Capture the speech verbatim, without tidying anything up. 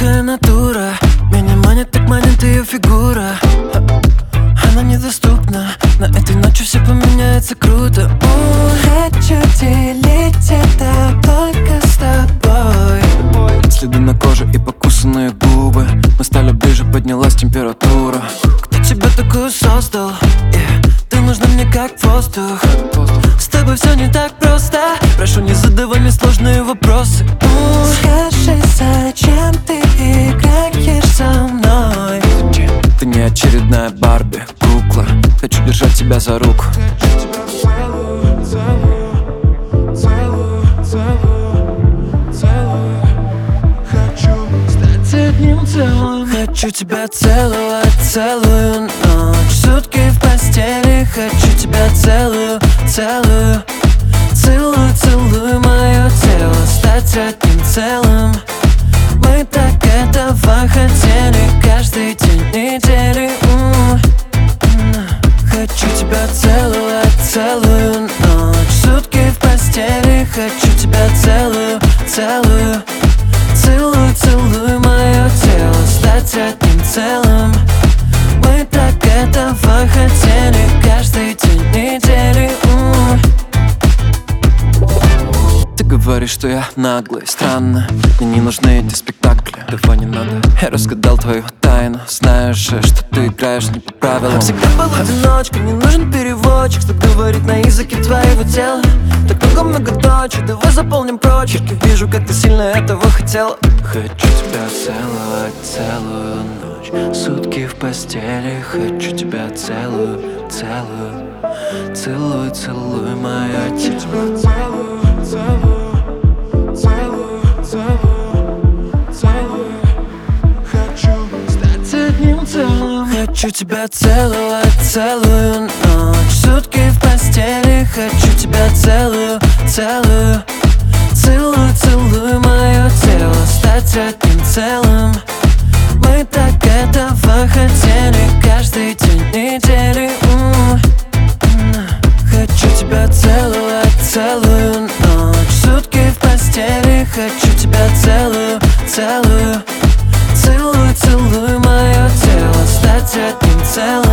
Такая натура, меня манит, так манит ее фигура. Она недоступна, на этой ночи все поменяется круто. Хочу делить это только с тобой. Следы на коже и покусанные губы, мы стали ближе, поднялась температура. Кто тебя такую создал? Yeah. Ты нужна мне как воздух. С тобой все не так просто. Прошу, не задавай мне сложные вопросы. Скажи, зачем ты играешь со мной? Ты не очередная Барби, кукла. Хочу держать тебя за руку. Целую, целую, целую, целую, целую. Хочу стать одним целым. Хочу тебя целовать целую ночь, сутки в постели. Хочу тебя целую, целую. Целую, целую мое тело, стать одним целым. Мы так этого хотели каждый день недели. Хочу тебя целовать целую ночь, сутки в постели. Хочу тебя целую, целую. Целую, целую мое тело, стать одним целым. Мы так этого хотели каждый день недели. Ты говоришь, что я наглый, странно. Мне не нужны эти спектакли, давай не надо. Я разгадал твою тайну, знаешь же, что ты играешь не по правилам. Всегда был одиночка, не нужен переводчик, что говорит на языке твоего тела. Так много-много точек, давай заполним прочерки. Вижу, как ты сильно этого хотела. Хочу тебя целовать целую ночь, сутки в постели. Хочу тебя целую, целую. Целуй, целуй мое тело. целую, целую, целую, целую, целую. Хочу стать одним целым. Хочу тебя целовать целую ночь, сутки в постели. Хочу тебя целую, целую. Целуй, целуй мое тело, стать одним целым. Мы так этого хотели каждый день недели. Хочу тебя целовать целую ночь, сутки в постели. Хочу тебя целую, целую. Целуй, целуй мое тело, стать одним целым.